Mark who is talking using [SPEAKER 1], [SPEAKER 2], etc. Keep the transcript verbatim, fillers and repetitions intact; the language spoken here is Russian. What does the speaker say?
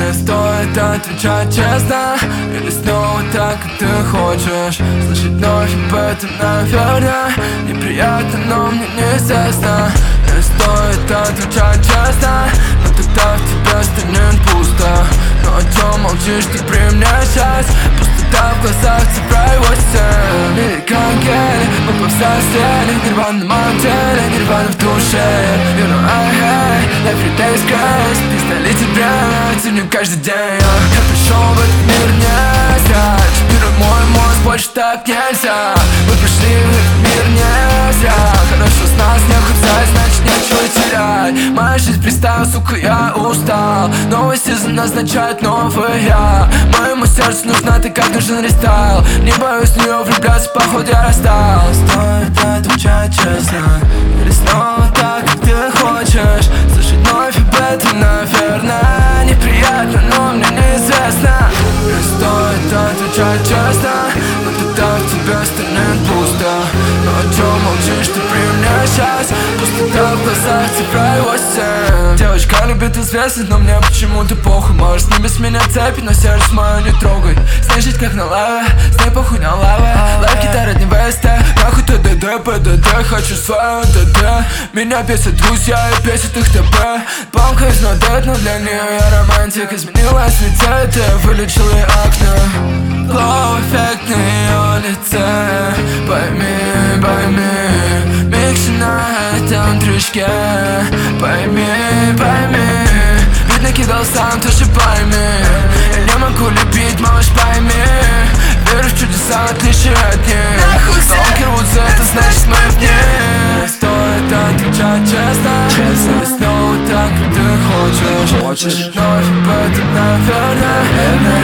[SPEAKER 1] Не стоит отвечать честно, или снова так, как ты хочешь. Слышать вновь об этом, наверное, неприятно, но мне неизвестно. Не стоит отвечать честно, но тогда в тебе станет пусто. Но о чем молчишь ты при мне сейчас? Пустота в глазах, цифра его стен. Или как Гель, мы повзрослели. Нирвана на моем теле, нирвана в душе. You know I hate every day's grace. Пистолете время, ценю каждый день. Я пришел в этот мир не зря. Чипируй мой мозг, больше так нельзя. Мы пришли в этот мир не зря. Хорошо с нас не худзать, значит нечего терять. Моя жизнь пристала, сука, я устал. Новый сезон назначает новый я. Моему сердцу нужна ты, как нужен рестайл. Не боюсь в нее влюбляться, походу я расстал. Стоит отвечать честно, или снова так, как ты хочешь. Слышать вновь об этом, наверное, неприятно, но мне неизвестно. Не стоит отвечать честно, но тогда в тебе станет пусто. Но о чем молчишь ты при мне сейчас? Пустота в глазах, цифра его семь. Девочка любит известность, но мне почему-то похуй. Можешь не без меня цепи, но сердце мое не трогай. С ней жить как на лаве, с ней похуй на лаве. Лайв, гитара, не веста, нахуй ТДД, ПДД. Хочу свое ТД. Меня бесят друзья и бесит их ТП. Палка из нодет, но для нее я романтик. Изменилась лице, ты вылечил ей акне. Глоу эффект на ее лице. Пойми, пойми, микс на этом трючке. Пойми, пойми, ведь накидал сам, тоже пойми. Я не могу любить, малыш, пойми. Верю в чудеса, в отличие от них. Сталкер Вудс, это значит мы в ней. Не стоит отвечать честно, честно. И снова так, как ты хочешь. Хочешь вновь об этом, наверное.